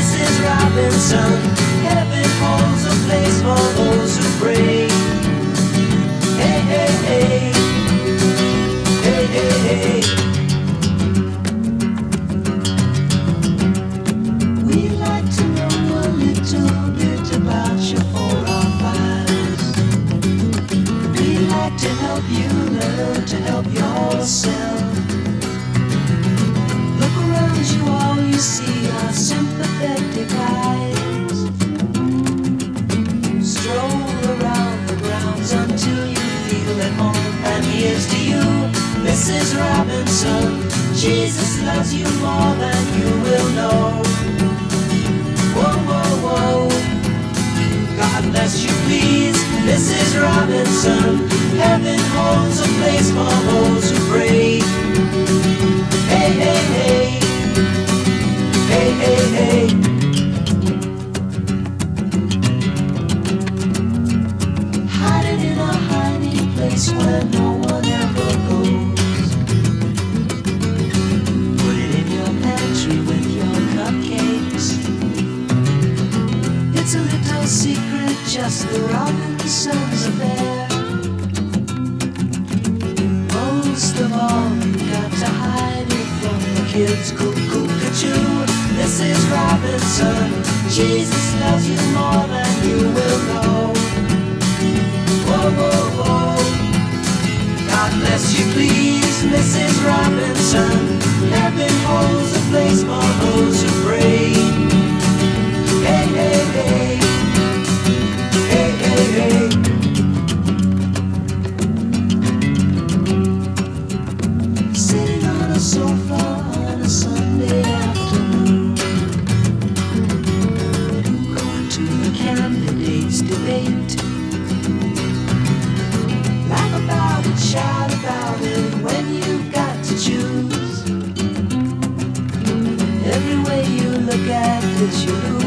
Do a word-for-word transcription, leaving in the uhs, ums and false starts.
Missus Robinson, heaven holds a place for those who pray. Hey, hey, hey, hey, hey, hey. We'd like to know a little bit about your forefathers. We'd like to help you learn to help yourself. Look around you, all you see are sympathetic eyes. Stroll around the grounds until you feel at home. And here's to you, Missus Robinson. Jesus loves you more than you will know. Whoa, whoa, whoa. God bless you, please, Missus Robinson. Heaven holds a place for those who pray. Hey, hey, hey. Hey, hey, hey. Hiding in a hiding place where no one ever goes. Put it in your pantry with your cupcakes. It's a little secret, just the Robinsons affair. Most of all, you got to hide it from the kids. Cuckoo-cuckoo, Missus Robinson. Jesus loves you more than you will know. Whoa, whoa, whoa. God bless you, please, Missus Robinson. Heaven holds a place for those who pray. Hey, hey, hey. Hey, hey, hey. Sitting on a sofa on a Sunday afternoon, going to the candidates' debate. Laugh about it, shout about it when you've got to choose. Every way you look at it, you lose.